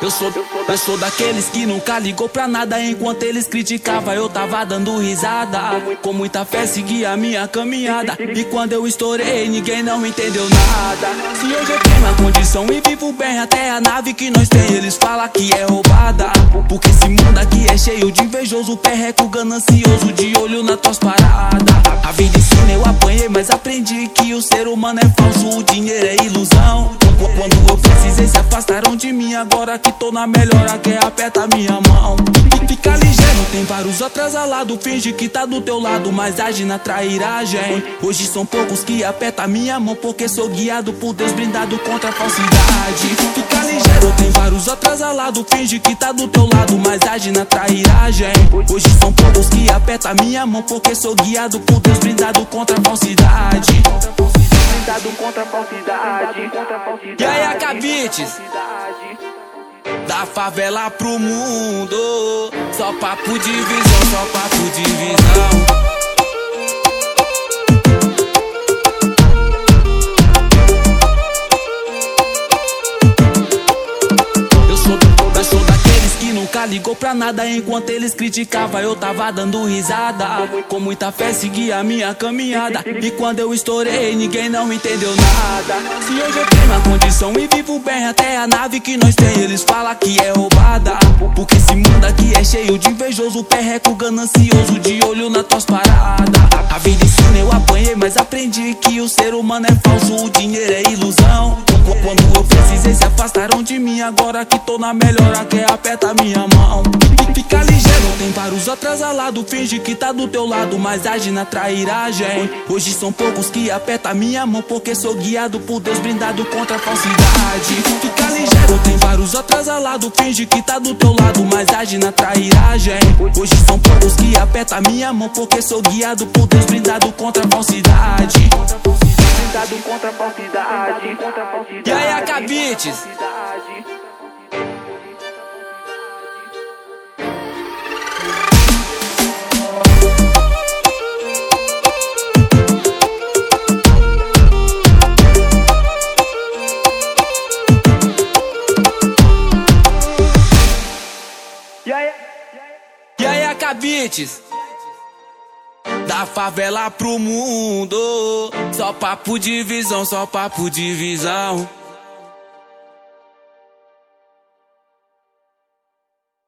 Eu sou daqueles que nunca ligou pra nada. Enquanto eles criticavam, eu tava dando risada. Com muita fé segui a minha caminhada. E quando eu estourei, ninguém não entendeu nada. Se hoje eu tenho a condição e vivo bem, até a nave que nós tem eles falam que é roubada. Porque esse mundo aqui é cheio de invejoso, perreco ganancioso, de olho nas tuas paradas. A vida ensina, eu apanhei, mas aprendi que o ser humano é falso, o dinheiro é ilusão. Quando eu precisei, se afastaram de mim. Agora que tô na melhora, quer aperta minha mão. Fica ligeiro, tem vários atrasalados. Finge que tá do teu lado, mas age na trairagem. Hoje são poucos que aperta minha mão, porque sou guiado por Deus, blindado contra a falsidade. Fica ligeiro, tem vários atrasalados. Finge que tá do teu lado, mas age na trairagem. Hoje são poucos que aperta minha mão, porque sou guiado por Deus, blindado contra a falsidade. Blindado contra a falsidade. E aí, Acabites? Da favela pro mundo, só papo de visão, só papo de visão. Eu sou daqueles que nunca ligou pra nada. Enquanto eles criticavam, eu tava dando risada. Com muita fé segui a minha caminhada. E quando eu estourei, ninguém não entendeu nada. Se hoje eu tenho a condição e vivo bem, até a nave que nós tem eles falam que é roubada. Porque esse mundo aqui é cheio de invejoso, perreco ganancioso, de olho nas tuas paradas. A vida ensina, eu apanhei, mas aprendi que o ser humano é falso, o dinheiro é ilusão. Quando eu precisei, se afastaram de mim. Agora que tô na melhora, quer aperta minha mão. Fica ligeiro, tem vários atrasalados. Finge que tá do teu lado, mas age na trairagem. Hoje são poucos que aperta minha mão, porque sou guiado por Deus, blindado contra a falsidade. Fica ligeiro, tem vários atrasalados. Finge que tá do teu lado, mas age na trairagem. Hoje são poucos que aperta minha mão, porque sou guiado por Deus, blindado contra a falsidade. Blindado contra a falsidade. E aí, Acabites? E aí, Acabites? Da favela pro mundo, só papo de visão, só papo de visão.